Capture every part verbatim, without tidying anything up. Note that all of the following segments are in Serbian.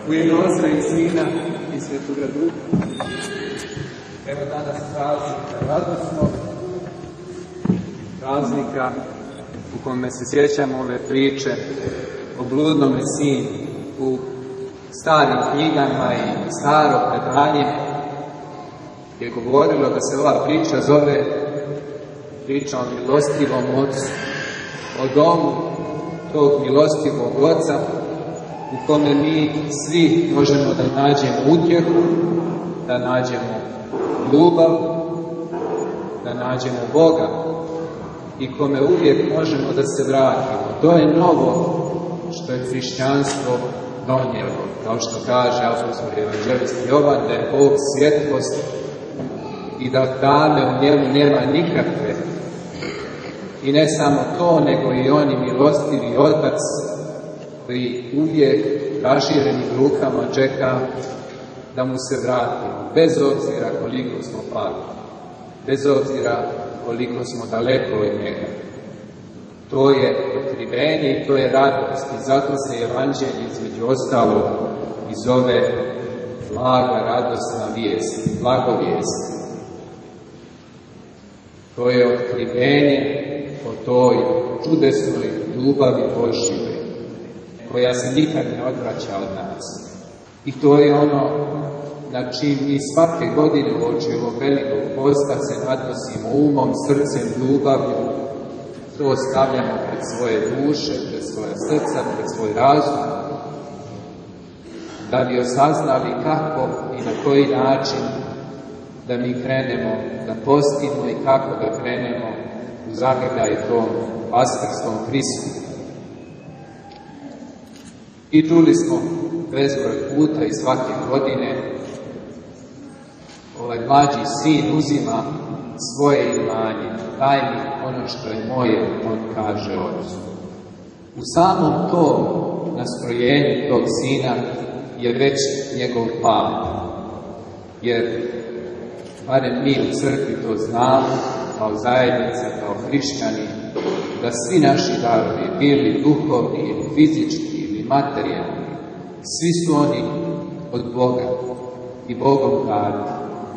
U ime Oca i Sina i Svetoga Duha. Evo danas praznika radosnog, praznika u kome se sjećamo ove priče o bludnome sinu. U starim knjigama i staro predanje je govorilo da se ova priča zove priča o milostivom ocu, o domu tog milostivog oca u kome mi svi možemo da nađemo utjehu, da nađemo ljubav, da nađemo Boga i kome uvijek možemo da se vratimo. To je novo što je hrišćanstvo donijelo, kao što kaže apostolski evanđelist Jovan, da je Bog svjetlost i da tame u njemu nema nikakve. I ne samo to, nego i oni milostivi Otac koji uvijek raširenim rukama čeka da mu se vratimo, bez obzira koliko smo pali, bez obzira koliko smo daleko od njega. To je otkrivenje i to je radost i zato se evanđelje između ostalog i zove blaga radosna vijest, blagovijest. To je otkrivenje o toj čudesnoj ljubavi Božjoj, koja se nikad ne odvraća od nas. I to je ono na čim mi svake godine uoči ovog velikog posta se nadnosimo umom, srcem, ljubavlju. To stavljamo pred svoje duše, pred svoje srca, pred svoj razum, da bi osaznali kako i na koji način da mi krenemo da postimo i kako da krenemo u zagrljaj tom vaskrskom Hristu. I čuli smo bezbroj puta i svake godine ovaj mlađi sin uzima svoje imanje, daj mi ono što je moje, on kaže ocu. U samom tom nastrojenju tog sina je već njegov pad, jer barem mi u crkvi to znamo, kao zajednica, kao hrišćani, da svi naši darovi, bili duhovni ili fizički ili materijalni, svi su oni od Boga i Bogom dati.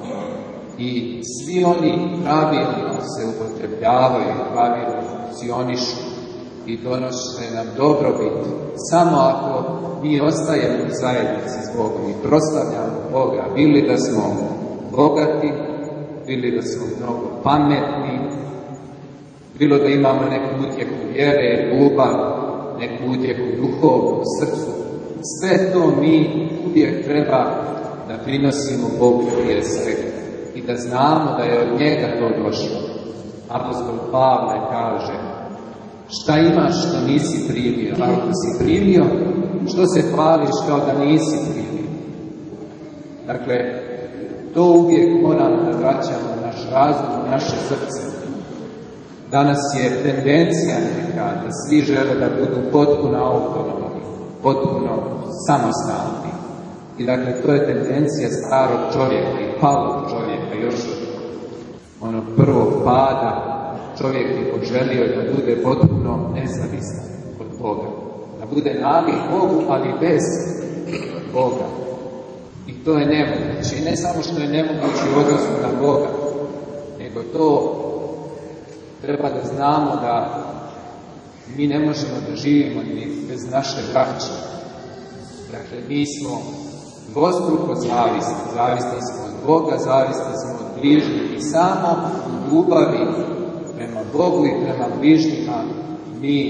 I svi oni pravilno se upotrebljavaju, pravilno funkcionišu i donose nam dobrobit samo ako mi ostajemo u zajednici s Bogom i proslavljamo Boga, bili da smo bogati, bili da smo mnogo pametni, bilo da imamo neku utjehu vjere, ljubav, neku utjehu duhovnom srcu. Sve to mi uvijek treba da prinosimo Bogu prije svega i da znamo da je od njega to došlo. Apostol Pavle kaže, šta imaš što nisi primio? Ako si primio, što se hvališ kao da nisi primio? Dakle, to uvijek moramo da vraćamo naš razum, naše srce. Danas je tendencija neka da svi žele da budu potpuno autonomni, potpuno samostalni. I dakle, to je tendencija starog čovjeka i palog čovjeka, još od onog prvog pada. Čovjek je poželio da bude potpuno nezavisan od Boga. Da bude nalik Bogu, ali bez Boga. I to je nemoguće. I ne samo što je nemoguće u odnosu na Boga, nego to treba da znamo da mi ne možemo da živimo ni bez naše braće. Dakle, mi smo dvostruko zavisni. Zavisni smo od Boga, zavisni smo od bližnjih i samo u ljubavi prema Bogu i prema bližnjima mi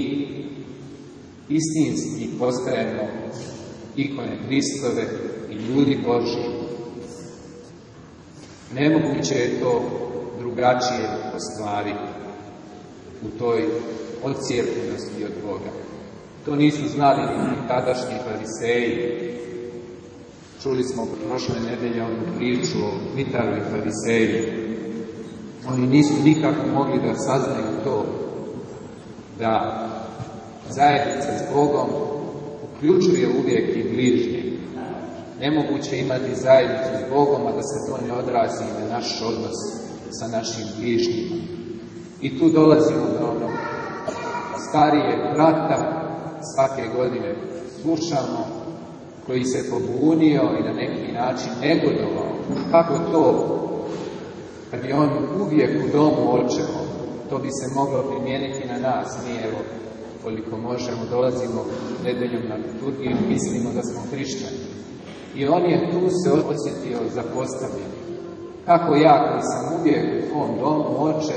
istinski postajemo ikone Hristove i ljudi Božji. Nemoguće je to drugačije ostvariti u toj odcijepljenosti od Boga. To nisu znali ni tadašnji fariseji. Čuli smo prošle nedelje onu priču o Mitaru i fariseji. Oni nisu nikako mogli da saznaju to, da zajednica s Bogom uključuje uvijek i bližnje. Nemoguće imati zajednicu s Bogom, a da se to ne odrazi na naš odnos sa našim bližnjima. I tu dolazimo do onog starijeg brata, svake godine slušamo koji se pobunio i na neki način negodovao. Kako to, kad je on uvijek u domu očevom, to bi se moglo primijeniti na nas. Mi, evo, koliko možemo, dolazimo nedeljom na liturgiju i mislimo da smo hrišćani. I on je tu se osjetio zapostavljen. Kako ja, koji sam uvijek u tvom domu, oče,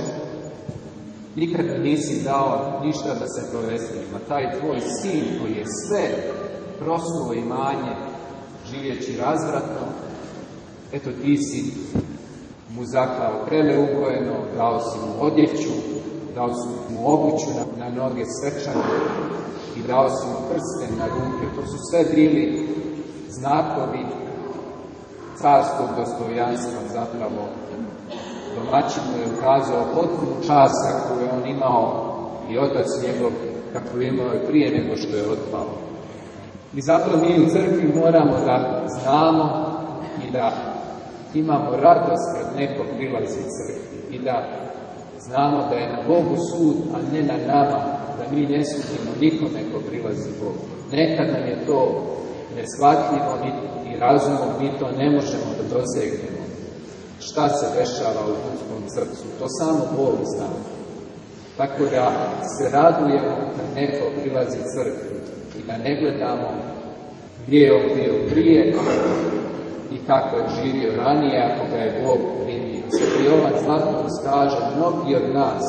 nikada nisi dao ništa da se proveselim, a taj tvoj sin koji je sve prosuo imanje, živeći razvratno, eto ti si mu zaklao krele ugojeno, dao si mu odjeću, dao si mu obuću na, na noge svečane i dao si mu prsten na ruke. To su sve bili znakovi carskog dostojanstva. Zapravo domaćin mu je ukazao potpunu čast koju je on imao i otac njegov kako je imao prije nego što je otpao. I zato mi u crkvi moramo da znamo i da imamo radost kad neko prilazi crkvi i da znamo da je na Bogu sud, a ne na nama, da mi ne sudimo nikome ko prilazi Bogu. Nekad nam je to neshvatljivo i razumom mi to ne možemo da dosegnemo. Šta se dešava u ljudskom srcu, to samo Bog zna. Tako da se radujemo kad neko prilazi crkvi i da ne gledamo gdje je on bio prije i kako je živio ranije, ako ga je Bog primio. Sveti Jovan Zlatkost kaže, mnogi od nas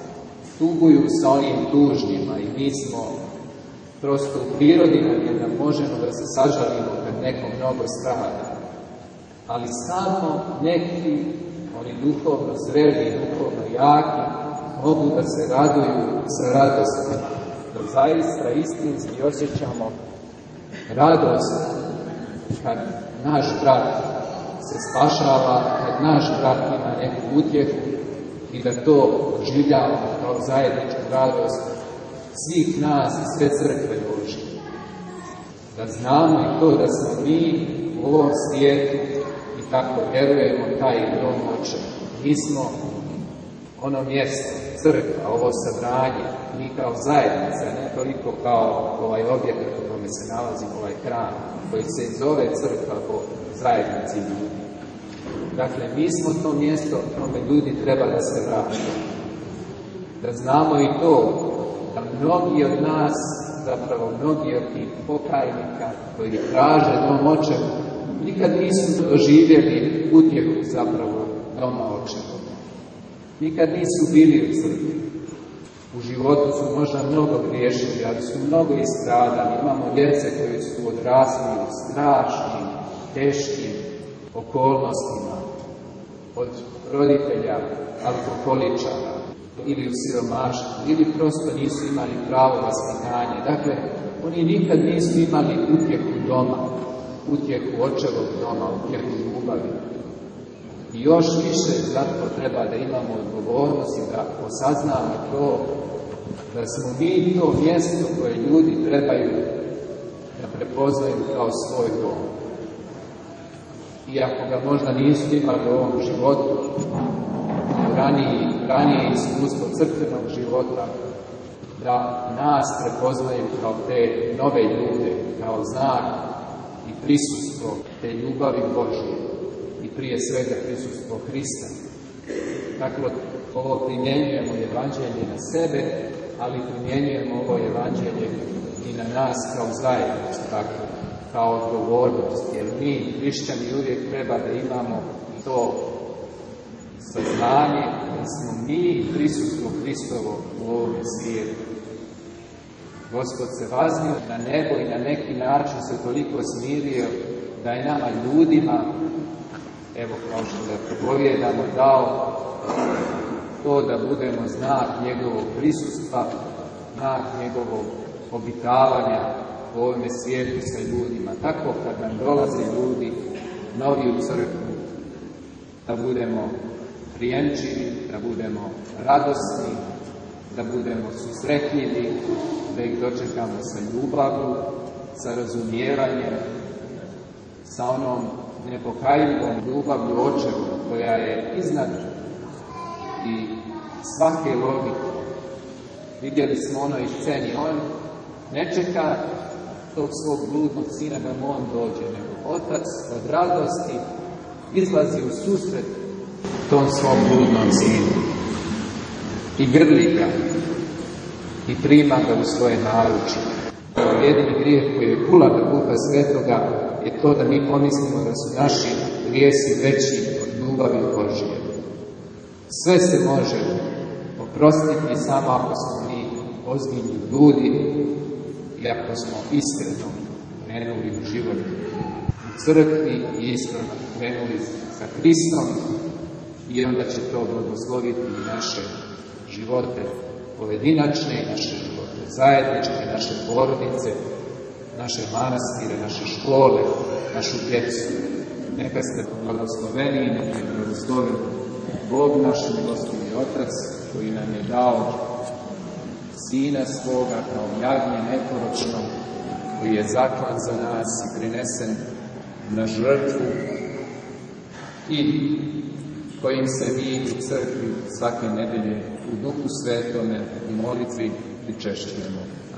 tuguju sa onim tužnjima i mi smo prosto u prirodi nam da možemo da se sažalimo kad neko mnogo strada. Ali samo neki, oni duhovno zreli i duhovno jaki, mogu da se raduju sa radostima. Da zaista istinski osjećamo radost kad naš brat se spašava, kad naš brat ima neku utjehu i da to doživljavamo kao zajedničku radost svih nas i sve crkve Božje. Da znamo i to da smo mi u ovom svijetu i tako vjerujemo taj dom oče. Mi smo ono mjesto, crkva, ovo sabranje, mi kao zajednica, ne toliko kao ovaj objekat u kome se nalazi ovaj hram, koji se zove crkva po zajednici ljudi. Dakle, mi smo to mjesto kome ljudi treba da se vrate. Da znamo i to, da mnogi od nas, zapravo mnogi od tih pokajnika koji traže dom očevu, nikad nisu doživjeli utjehu zapravo doma očevu. Nikad nisu bili u crkvi. U životu su možda mnogo griješili, ali su mnogo istradali. Imamo djece koji su odrasli u strašnim, teškim okolnostima od roditelja, alkoholičara ili u siromaštvu, ili prosto nisu imali pravo vaspitanje. Dakle, oni nikad nisu imali utjehu doma, utjehu očevog doma, utjehu ljubavi. I još više zato treba da imamo odgovornost i da osaznamo to, da smo mi to mjesto koje ljudi trebaju da prepoznaju kao svoj dom. Iako ga možda nisu imali u ovom životu, ranije, ranije iskustvo crkvenog života, da nas prepoznaju kao te nove ljude, kao znak i prisustvo te ljubavi Božje i prije svega prisustvo Hrista. Dakle, ovo primjenjujemo evanđelje na sebe, ali primjenjujemo ovo evanđelje i na nas kao zajednicu, dakle, kao odgovornost, jer mi, hrišćani, uvijek treba da imamo to saznanje da smo mi prisustvo Hristovo u ovom svijetu. Gospod se vaznio na nebo i na neki način se toliko smirio da je nama ljudima, evo kao što da propovjedamo, dao to da budemo znak njegovog prisustva, znak njegovog obitavanja u ovome svijetu sa ljudima. Tako kad nam dolaze ljudi novi u crkvu, da budemo prijemčivi, da budemo radosni, da budemo susretljivi, da ih dočekamo sa ljubavlju, sa razumijevanjem, sa onom nepokajljivom ljubavlju očevu koja je iznad i svake logike. Vidjeli smo onoj sceni, on ne čeka tog svog bludnog sina da mu on dođe, nego otac od radosti izlazi u susret tom svom bludnom sinu i grli ga i prima ga u svoje naručje. Jedini grijeh koji je kula da Duha Svetoga je to da mi pomislimo da su naši grijesi veći od ljubavi Božje. Sve se može oprostiti samo ako smo mi ozbiljni ljudi i ako smo iskreno krenuli u život u crkvi i iskreno krenuli sa Hristom, i onda će to blagosloviti i naše živote pojedinačne, naše živote zajedničke, naše porodice, naše manastire, naše škole, našu djecu. Neka ste blagosloveni i neka je blagosloven Bog naš milostivni Otac, koji nam je dao Sina svoga kao jagnje neporočno, koji je zaklan za nas i prinesen na žrtvu i kojim se mi u crkvi svake nedelje u Duhu Svetome i molitvi pričešćujemo.